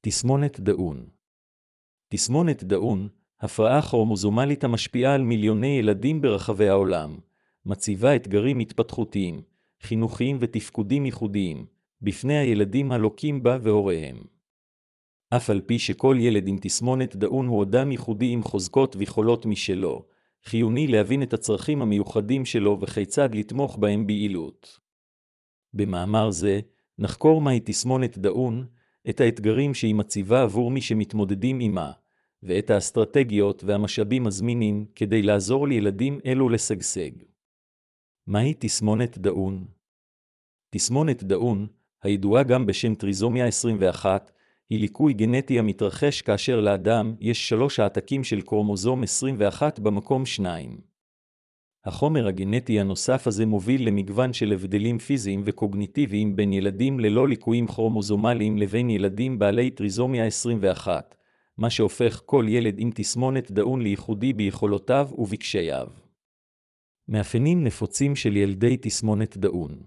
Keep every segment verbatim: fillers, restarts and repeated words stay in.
תסמונת דאון. תסמונת דאון, הפרעה כרומוזומלית המשפיעה על מיליוני ילדים ברחבי העולם, מציבה אתגרים התפתחותיים, חינוכיים ותפקודים ייחודיים, בפני הילדים הלוקים בה והוריהם. אף על פי שכל ילד עם תסמונת דאון הוא אדם ייחודי עם חוזקות ויכולות משלו, חיוני להבין את הצרכים המיוחדים שלו וכיצד לתמוך בהם ביעילות. במאמר זה, נחקור מהי תסמונת דאון, את האתגרים שהיא מציבה עבור מי שמתמודדים עימה, ואת האסטרטגיות והמשאבים הזמינים כדי לעזור לילדים אלו לשגשג. מהי תסמונת דאון? תסמונת דאון, הידועה גם בשם טריזומיה עשרים ואחת, היא ליקוי גנטי המתרחש כאשר לאדם יש שלוש העתקים של קרומוזום עשרים ואחת במקום שניים. החומר הגנטי הנוסף הזה מוביל למגוון של הבדלים פיזיים וקוגניטיביים בין ילדים ללא ליקויים כרומוזומליים לבין ילדים בעלי טריזומיה עשרים ואחת, מה שהופך כל ילד עם תסמונת דאון לייחודי ביכולותיו ובקשייו. מאפיינים נפוצים של ילדי תסמונת דאון.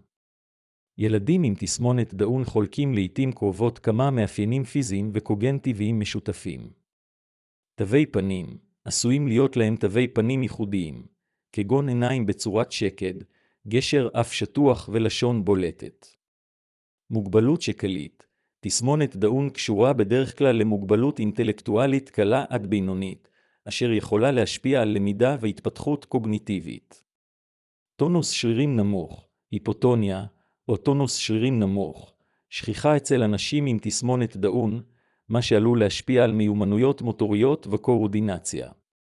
ילדים עם תסמונת דאון חולקים לעתים קרובות כמה מאפיינים פיזיים וקוגניטיביים משותפים. תווי פנים, עשויים להיות להם תווי פנים ייחודיים, כגון עיניים בצורת שקד, גשר אף שטוח ולשון בולטת. מוגבלות שקלית, תסמונת דאון קשורה בדרך כלל למוגבלות אינטלקטואלית קלה עד בינונית, אשר יכולה להשפיע על למידה והתפתחות קוגניטיבית. טונוס שרירים נמוך, היפוטוניה, או טונוס שרירים נמוך, שכיחה אצל אנשים עם תסמונת דאון, מה שעלול להשפיע על מיומנויות מוטוריות וקואורדינציה.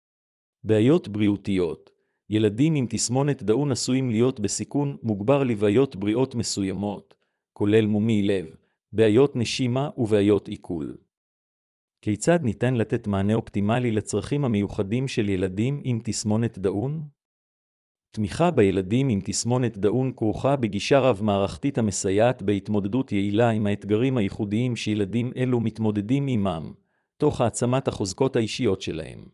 בעיות בריאותיות, ילדים עם תסמונת דאון עשויים להיות בסיכון מוגבר לבעיות בריאות מסוימות, כולל מומי לב, בעיות נשימה ובעיות עיכול. כיצד ניתן לתת מענה אופטימלי לצרכים המיוחדים של ילדים עם תסמונת דאון? תמיכה בילדים עם תסמונת דאון כרוכה בגישה רב-מערכתית המסייעת בהתמודדות יעילה עם האתגרים הייחודיים שילדים אלו מתמודדים עמם, תוך העצמת החוזקות האישיות שלהם.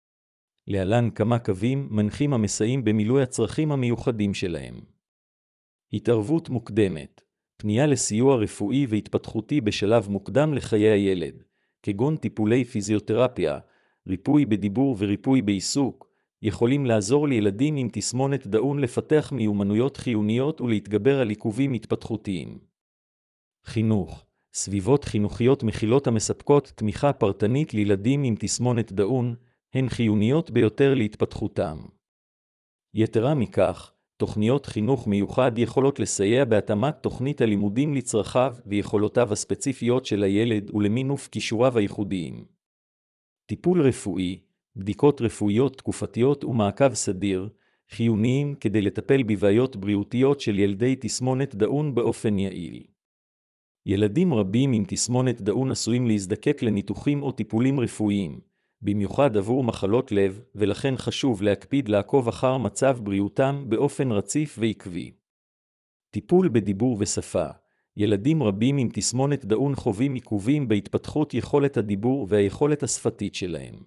להלן כמה קווים מנחים המסייעים במילוי הצרכים המיוחדים שלהם. התערבות מוקדמת, פנייה לסיוע רפואי והתפתחותי בשלב מוקדם לחיי הילד, כגון טיפולי פיזיותרפיה, ריפוי בדיבור וריפוי בעיסוק, יכולים לעזור לילדים עם תסמונת דאון לפתח מיומנויות חיוניות ולהתגבר על עיכובים התפתחותיים. חינוך, סביבות חינוכיות מכילות המספקות תמיכה פרטנית לילדים עם תסמונת דאון, הן חיוניות ביותר להתפתחותם. יתרה מכך, תוכניות חינוך מיוחד יכולות לסייע בהתאמת תוכנית הלימודים לצרכיו ויכולותיו הספציפיות של הילד ולמינוף כישוריו הייחודיים. טיפול רפואי, בדיקות רפואיות תקופתיות ומעקב סדיר, חיוניים כדי לטפל בבעיות בריאותיות של ילדי תסמונת דאון באופן יעיל. ילדים רבים עם תסמונת דאון עשויים להזדקק לניתוחים או טיפולים רפואיים, במיוחד עבור מחלות לב, ולכן חשוב להקפיד לעקוב אחר מצב בריאותם באופן רציף ועקבי. טיפול בדיבור ושפה, ילדים רבים עם תסמונת דאון חווים עיכובים בהתפתחות יכולת הדיבור והיכולת השפתית שלהם.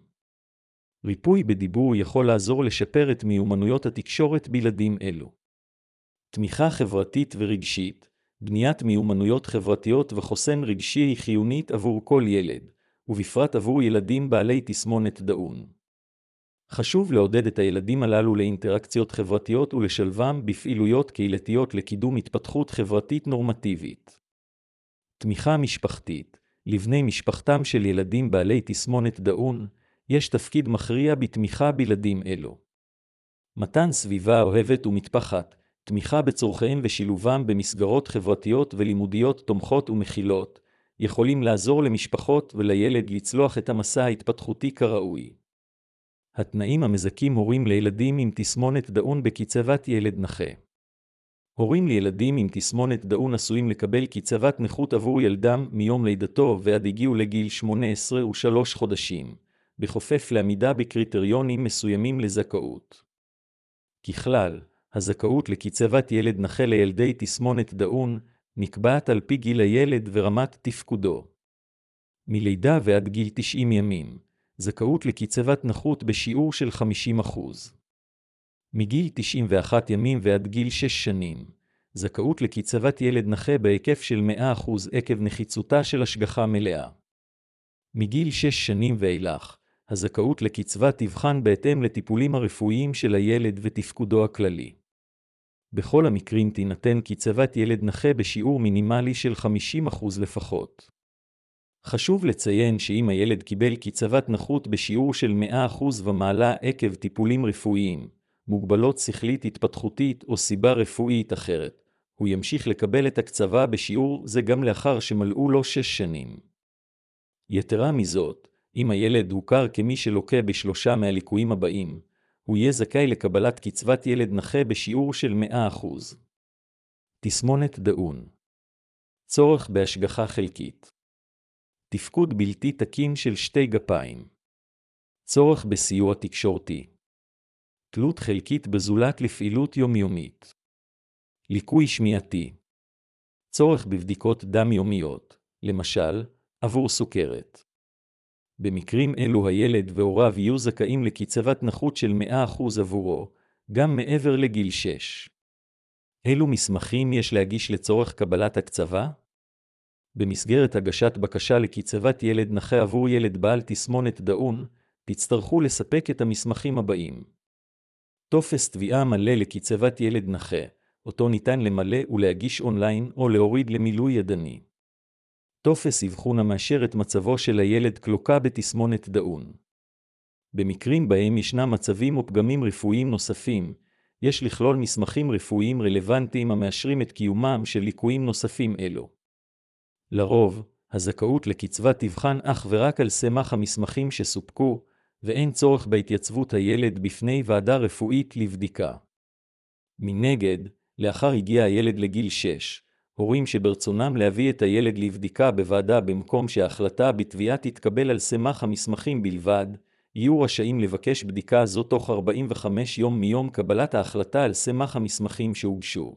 ריפוי בדיבור יכול לעזור לשפר את מיומנויות התקשורת בילדים אלו. תמיכה חברתית ורגשית, בניית מיומנויות חברתיות וחוסן רגשי היא חיונית עבור כל ילד, ובפרט עבור ילדים בעלי תסמונת דאון. חשוב לעודד את הילדים הללו לאינטראקציות חברתיות ולשלבם בפעילויות קהילתיות לקידום התפתחות חברתית נורמטיבית. תמיכה משפחתית, לבני משפחתם של ילדים בעלי תסמונת דאון, יש תפקיד מכריע בתמיכה בילדים אלו. מתן סביבה אוהבת ומתפחת, תמיכה בצורכיהם ושילובם במסגרות חברתיות ולימודיות תומכות ומכילות, יכולים לעזור למשפחות ולילד לצלוח את המסע ההתפתחותי כראוי. התנאים המזכים הורים לילדים עם תסמונת דאון בקצבת ילד נכה. הורים לילדים עם תסמונת דאון עשויים לקבל קצבת נכות עבור ילדם מיום לידתו ועד הגיעו לגיל שמונה עשרה ושלושה חודשים, בכפוף לעמידה בקריטריונים מסוימים לזכאות. ככלל, הזכאות לקצבת ילד נכה לילדי תסמונת דאון נקבעת על פי גיל הילד ורמת תפקודו. מלידה ועד גיל תשעים ימים, זכאות לקצבת נכות בשיעור של חמישים אחוז. מגיל תשעים ואחת ימים ועד גיל שש שנים, זכאות לקצבת ילד נכה בהיקף של מאה אחוז עקב נחיצותה של השגחה מלאה. מגיל שש שנים ואילך, הזכאות לקצבה תבחן בהתאם לטיפולים הרפואיים של הילד ותפקודו הכללי. בכל המקרים תינתן קצבת ילד נכה בשיעור מינימלי של חמישים אחוז לפחות. חשוב לציין שאם הילד קיבל קצבת נכות בשיעור של מאה אחוז ומעלה עקב טיפולים רפואיים, מוגבלות שכלית התפתחותית או סיבה רפואית אחרת, הוא ימשיך לקבל את הקצבה בשיעור זה גם לאחר שמלאו לו שש שנים. יתרה מזאת, אם הילד הוכר כמי שלוקה בשלושה מהליקויים הבאים, הוא יהיה זכאי לקבלת קצבת ילד נכה בשיעור של מאה אחוז. תסמונת דאון. צורך בהשגחה חלקית. תפקוד בלתי תקין של שתי גפיים. צורך בסיוע תקשורתי. תלות חלקית בזולת לפעילות יומיומית. ליקוי שמיעתי. צורך בבדיקות דם יומיות, למשל, עבור סוכרת. במקרים אלו הילד והוריו יהיו זכאים לקצבת נכות של מאה אחוז עבורו, גם מעבר לגיל שש. אילו מסמכים יש להגיש לצורך קבלת הקצבה? במסגרת הגשת בקשה לקצבת ילד נכה עבור ילד בעל תסמונת דאון, תצטרכו לספק את המסמכים הבאים. טופס תביעה מלא לקצבת ילד נכה, אותו ניתן למלא ולהגיש אונליין או להוריד למילוי ידני. טופס אבחון המאשר את מצבו של הילד כלוקה בתסמונת דאון. במקרים בהם ישנם מצבים או פגמים רפואיים נוספים, יש לכלול מסמכים רפואיים רלוונטיים המאשרים את קיומם של ליקויים נוספים אלו. לרוב, הזכאות לקצבה תבחן אך ורק על סמך המסמכים שסופקו, ואין צורך בהתייצבות הילד בפני ועדה רפואית לבדיקה. מנגד, לאחר הגיע הילד לגיל שש, הורים שברצונם להביא את הילד לבדיקה בוועדה במקום שההחלטה בתביעה תתקבל על סמך המסמכים בלבד, יהיו רשאים לבקש בדיקה זו תוך ארבעים וחמישה יום מיום קבלת ההחלטה על סמך המסמכים שהוגשו.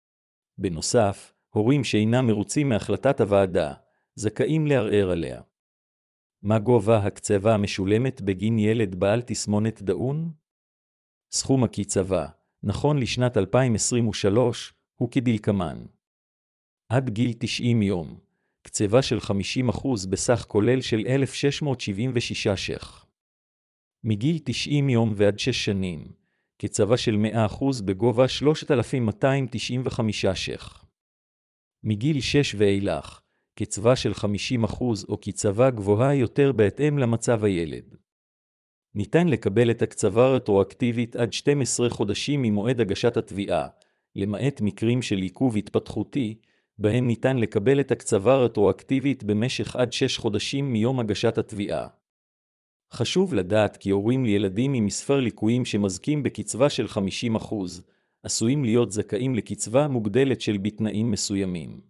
בנוסף, הורים שאינם מרוצים מהחלטת הוועדה, זכאים לערער עליה. מה גובה הקצבה המשולמת בגין ילד בעל תסמונת דאון? סכום הקצבה, נכון לשנת אלפיים עשרים ושלוש, הוא כדלקמן. עד גיל תשעים יום, קצבה של חמישים אחוז בסך כולל של אלף שש מאות שבעים ושישה ש"ח. מגיל תשעים יום ועד שש שנים, קצבה של מאה אחוז בגובה שלושת אלפים מאתיים תשעים וחמישה ש"ח. מגיל שש ואילך, קצבה של חמישים אחוז או קצבה גבוהה יותר בהתאם למצב הילד. ניתן לקבל את הקצבה רטרואקטיבית עד שנים עשר חודשים ממועד הגשת התביעה, למעט מקרים של עיכוב התפתחותי, בהם ניתן לקבל את הקצבה רטרואקטיבית במשך עד שש חודשים מיום הגשת התביעה. חשוב לדעת כי הורים לילדים עם מספר ליקויים שמזכים בקצבה של חמישים אחוז, עשויים להיות זכאים לקצבה מוגדלת של בתנאים מסוימים.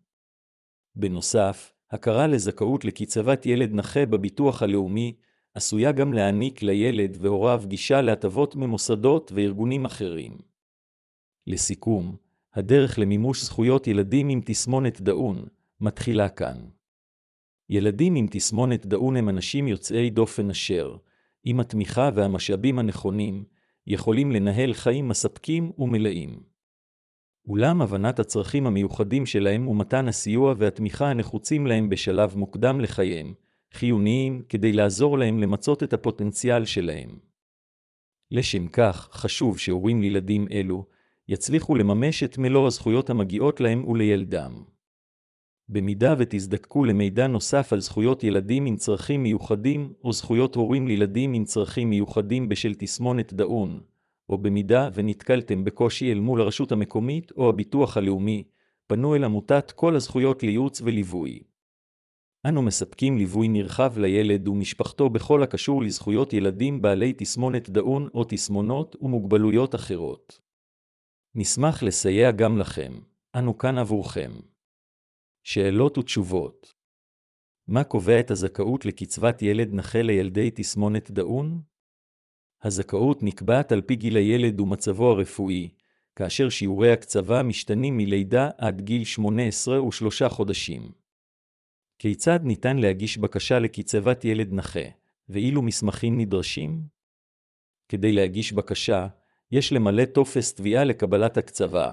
בנוסף, הכרה לזכאות לקצבת ילד נכה בביטוח הלאומי, עשויה גם להעניק לילד והוריו גישה להטבות ממוסדות וארגונים אחרים. לסיכום, הדרך למימוש זכויות ילדים עם תסמונת דאון מתחילה כאן. ילדים עם תסמונת דאון הם אנשים יוצאי דופן אשר, עם התמיכה והמשאבים הנכונים, יכולים לנהל חיים מספקים ומלאים. אולם הבנת הצרכים המיוחדים שלהם ומתן הסיוע והתמיכה הנחוצים להם בשלב מוקדם לחייהם, חיוניים כדי לעזור להם למצות את הפוטנציאל שלהם. לשם כך, חשוב שהורים לילדים אלו יצליחו לממש את מלוא הזכויות המגיעות להם ולילדם. במידה ותזדקקו למידע נוסף על זכויות ילדים עם צרכים מיוחדים או זכויות הורים לילדים עם צרכים מיוחדים בשל תסמונת דאון, או במידה ונתקלתם בקושי אל מול הרשות המקומית או הביטוח הלאומי, פנו אל עמותת כל הזכויות לייעוץ וליווי. אנו מספקים ליווי נרחב לילד ומשפחתו בכל הקשור לזכויות ילדים בעלי תסמונת דאון או תסמונות ומוגבלויות אחרות. נשמח לסייע גם לכם, אנו כאן עבורכם. שאלות ותשובות. מה קובע את הזכאות לקצבת ילד נכה לילדי תסמונת דאון? הזכאות נקבעת על פי גיל הילד ומצבו הרפואי, כאשר שיעורי הקצבה משתנים מלידה עד גיל שמונה עשרה ושלושה חודשים. כיצד ניתן להגיש בקשה לקצבת ילד נכה, ואילו מסמכים נדרשים? כדי להגיש בקשה, יש למלא טופס תביעה לקבלת הקצבה,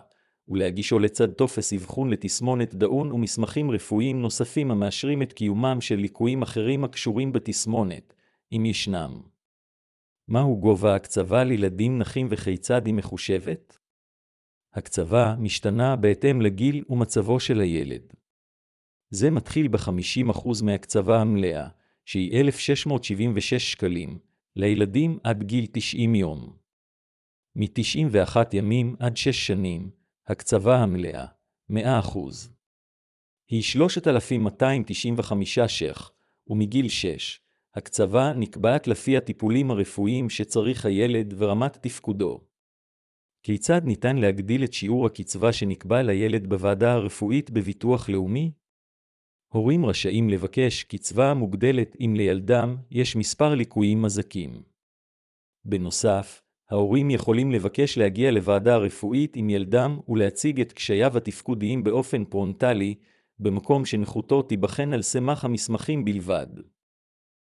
ולהגישו לצד טופס אבחון לתסמונת דאון ומסמכים רפואיים נוספים המאשרים את קיומם של ליקויים אחרים הקשורים בתסמונת, אם ישנם. מהו גובה הקצבה לילדים נכים וכיצד היא מחושבת? הקצבה משתנה בהתאם לגיל ומצבו של הילד. זה מתחיל ב-חמישים אחוז מהקצבה המלאה, שהיא אלף שש מאות שבעים ושש שקלים, לילדים עד גיל תשעים יום. מ-תשעים ואחד ימים עד שש שנים, הקצבה המלאה, מאה אחוז. היא שלושת אלפים מאתיים תשעים וחמישה ש"ח, ומגיל שש, הקצבה נקבעת לפי הטיפולים הרפואיים שצריך הילד ורמת תפקודו. כיצד ניתן להגדיל את שיעור הקצבה שנקבע לילד בוועדה הרפואית בביטוח לאומי? הורים רשאים לבקש קצבה מוגדלת אם לילדם יש מספר ליקויים מזכים. בנוסף, ההורים יכולים לבקש להגיע לוועדה הרפואית עם ילדם ולהציג את קשייו התפקודיים באופן פרונטלי, במקום שנכותו תיבחן על סמך המסמכים בלבד.